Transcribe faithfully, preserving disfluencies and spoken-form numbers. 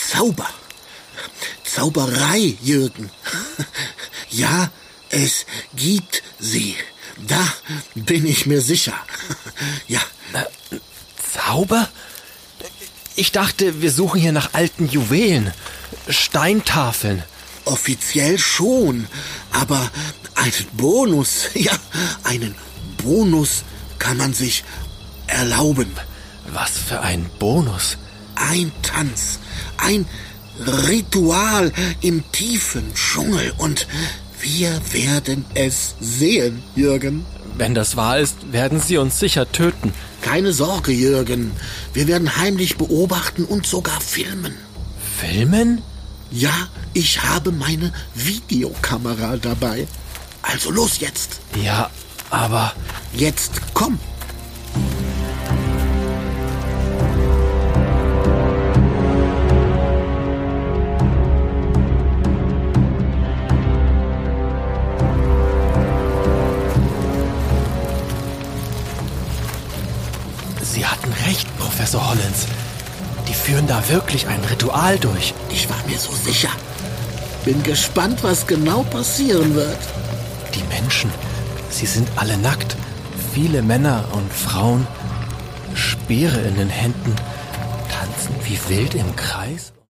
Zauber. Zauberei, Jürgen. Ja, es gibt sie. Da bin ich mir sicher. Ja. Äh, Zauber? Ich dachte, wir suchen hier nach alten Juwelen, Steintafeln. Offiziell schon, aber einen Bonus, ja, einen Bonus kann man sich erlauben. Was für ein Bonus? Ein Tanz, ein Ritual im tiefen Dschungel und wir werden es sehen, Jürgen. Wenn das wahr ist, werden sie uns sicher töten. Keine Sorge, Jürgen. Wir werden heimlich beobachten und sogar filmen. Filmen? Ja, ich habe meine Videokamera dabei. Also los jetzt. Ja, aber... Jetzt komm. Sie hatten recht, Professor Hollins. Die führen da wirklich ein Ritual durch. Ich war mir so sicher. Bin gespannt, was genau passieren wird. Die Menschen, sie sind alle nackt. Viele Männer und Frauen, Speere in den Händen, tanzen wie wild im Kreis.